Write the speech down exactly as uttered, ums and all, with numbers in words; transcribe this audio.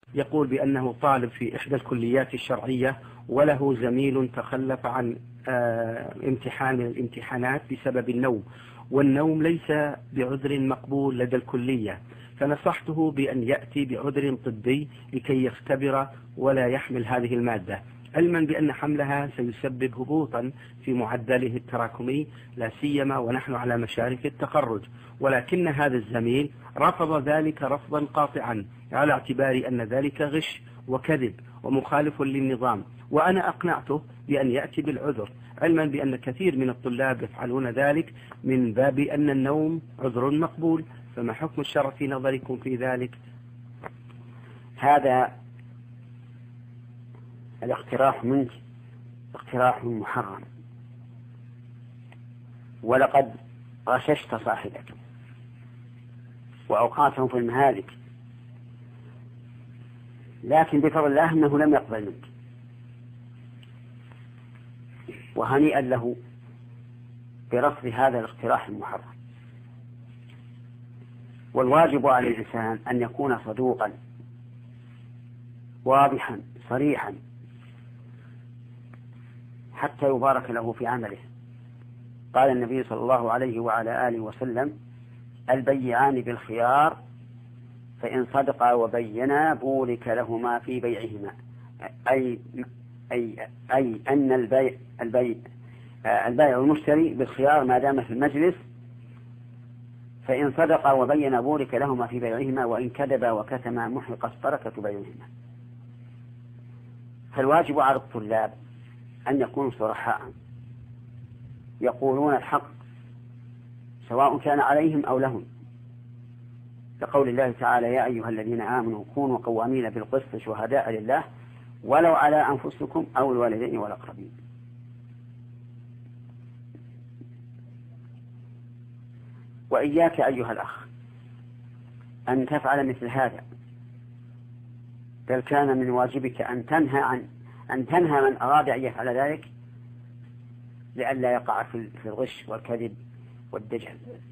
يقول بأنه طالب في إحدى الكليات الشرعية، وله زميل تخلف عن امتحان من الامتحانات بسبب النوم، والنوم ليس بعذر مقبول لدى الكلية، فنصحته بأن يأتي بعذر طبي لكي يختبر ولا يحمل هذه المادة، علما بأن حملها سيسبب هبوطا في معدله التراكمي، لا سيما ونحن على مشارف التخرج. ولكن هذا الزميل رفض ذلك رفضا قاطعا على اعتبار أن ذلك غش وكذب ومخالف للنظام، وأنا أقنعته بأن يأتي بالعذر، علما بأن كثير من الطلاب يفعلون ذلك من باب أن النوم عذر مقبول. فما حكم الشرع في نظركم في ذلك؟ هذا الاقتراح منك اقتراح محرم، ولقد غششت صاحبك وأوقعته في المهالك، لكن بفضل الله أنه لم يقبل منك، وهنيئا له برفض هذا الاقتراح المحرم. والواجب على الإنسان أن يكون صدوقا واضحا صريحا حتى يبارك له في عمله. قال النبي صلى الله عليه وعلى آله وسلم: البيعان بالخيار فإن صدقا وبينا بورك لهما في بيعهما، أي أي أي أن البيع البيع البائع والمشتري بالخيار ما دام في المجلس، فإن صدقا وبينا بورك لهما في بيعهما، وإن كذبا وكتما محقت بركة بيعهما. فالواجب على الطلاب أن يكونوا صرحاء يقولون الحق سواء كان عليهم أو لهم، لقول الله تعالى: يا أيها الذين آمنوا كونوا قوامين بالقسط شهداء لله ولو على أنفسكم أو الوالدين والأقربين. وإياك أيها الأخ أن تفعل مثل هذا، بل كان من واجبك أن تنهى عن أن تنهى من أراد أن يفعل ذلك لئلا يقع في الغش والكذب والدجل.